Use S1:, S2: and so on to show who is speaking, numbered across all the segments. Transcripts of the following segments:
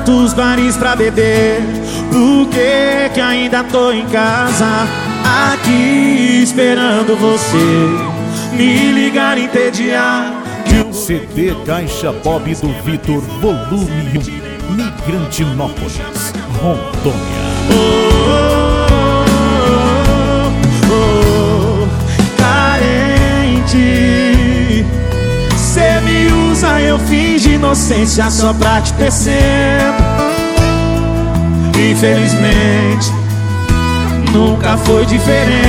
S1: tantos bares pra beber, por que ainda tô em casa, aqui esperando você me ligar, entediar.
S2: CD Caixa Bob do Vitor, volume 1, Migrantinópolis, Rondônia.
S1: Carente, cê me usa, eu finge inocência só pra te ter sempre. Infelizmente, nunca foi diferente,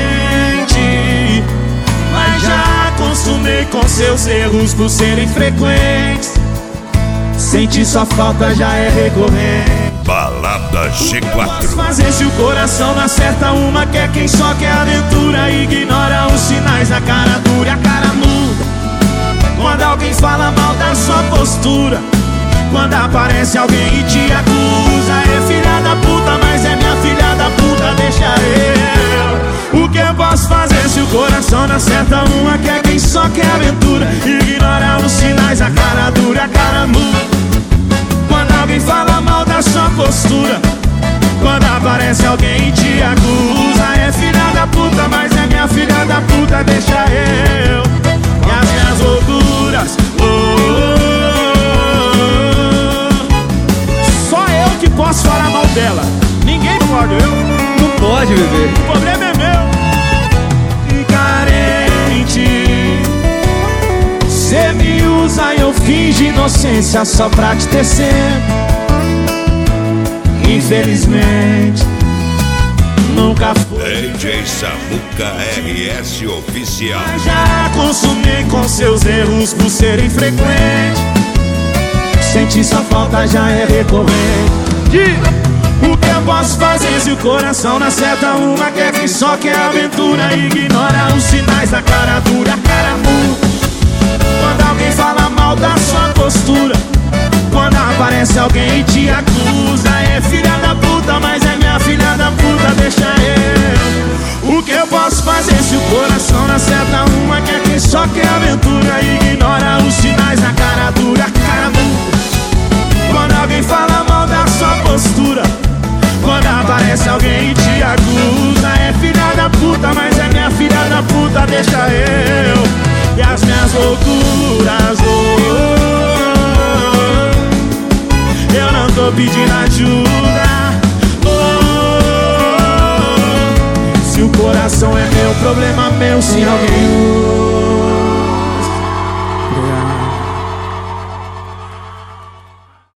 S1: mas já acostumei com seus erros por serem frequentes. Sentir sua falta já é recorrente.
S3: Balada G4.
S1: O que eu posso fazer se o coração não acerta uma? Quer quem só quer aventura, ignora os sinais, a cara dura, a cara muda quando alguém fala mal da sua postura, quando aparece alguém e te acusa. É filha da puta, mas é minha filha da puta, deixa eu. O que eu posso fazer se o coração não acerta uma? Quer quem só quer aventura, ignora os sinais, a cara dura, a cara muda quando alguém fala mal da sua postura, quando aparece alguém e te acusa. É filha da puta, mas é minha filha da puta, deixa eu. E as minhas loucuras, só eu que posso falar mal dela, ninguém pode, eu.
S4: Não pode, bebê.
S1: O problema é meu. Carente, cê me usa, eu finge inocência só pra te ter sempre. Infelizmente, nunca foi.
S3: DJ Samuca RS Oficial.
S1: Já consumei com seus erros por serem frequentes. Sentir sua falta já é recorrente. O que eu posso fazer se o coração não acerta uma? Quer quem só quer aventura, ignora os sinais, da cara dura, a cara muda quando alguém fala mal da sua postura, quando aparece alguém e te acusa. É filha da puta, mas é minha filha da puta, deixa eu. O que eu posso fazer se o coração não acerta uma? Quer quem só quer aventura, ignora os sinais, a cara dura, a cara muda quando alguém fala mal da sua postura, quando aparece alguém e te acusa. É filha da puta, mas é minha filha da puta, deixa eu. E as minhas loucuras, eu não tô pedindo ajuda. Se o coração é meu, problema meu, se alguém